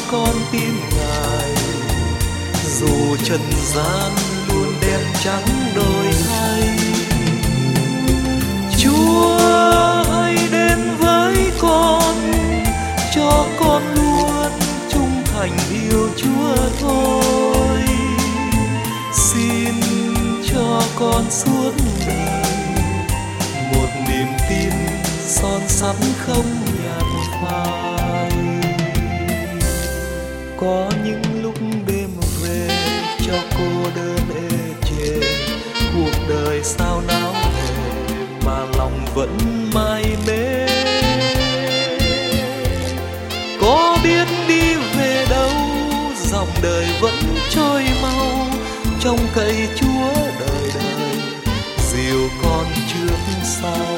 con tin Ngài, dù trần gian luôn đen trắng đổi thay. Chúa hãy đến với con, cho con luôn trung thành yêu Chúa thôi. Xin cho con suốt đời một niềm tin son sắt không nhạt phai. Có những lúc đêm về cho cô đơn ê chề, cuộc đời sao náo nề mà lòng vẫn mải mê. Có biết đi về đâu dòng đời vẫn trôi mau, trông cậy Chúa đời đời dìu con trước sau.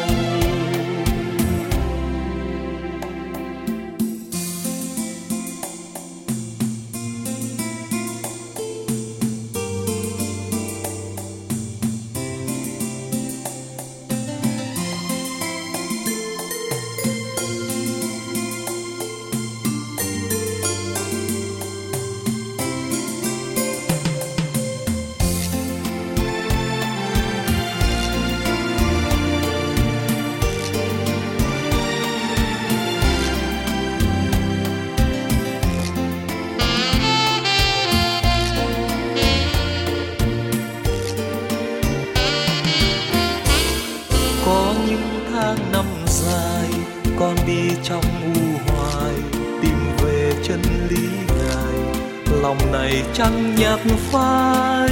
Có những tháng năm dài con đi trong u hoài, tìm về chân lý Ngài, lòng này chẳng nhạt phai.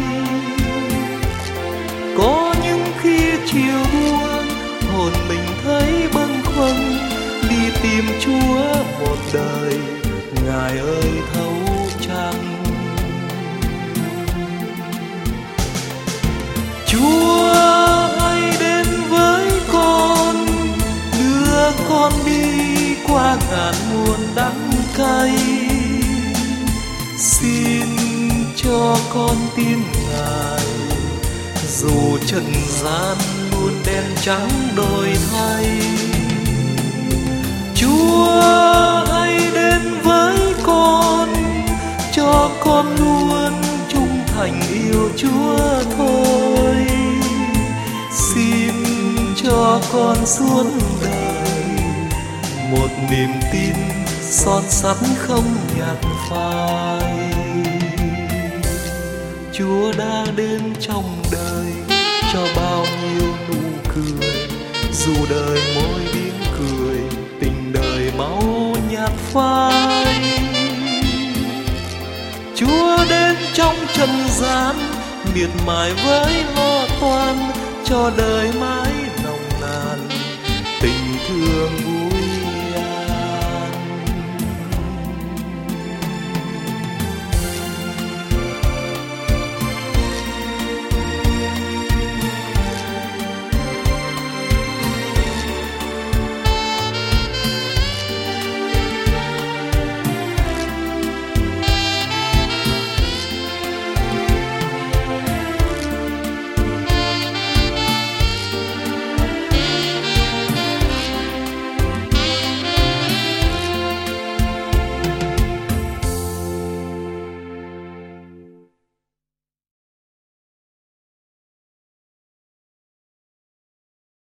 Có những khi chiều buồn hồn mình thấy bâng khuâng, đi tìm Chúa một đời Ngài ơi thấu chăng. Chúa hãy đến với con, đưa con đi qua ngàn muôn đắng cay. Xin cho con tin Ngài, dù trần gian luôn đen trắng đổi thay. Chúa hãy đến với con, cho con luôn trung thành yêu Chúa thôi. Xin cho con suốt đời một niềm tin son sắt không nhạt phai. Chúa đã đến trong đời cho bao nhiêu nụ cười, dù đời môi điếc cười, tình đời máu nhạt phai. Chúa đến trong trần gian miệt mài với lo toan, cho đời mai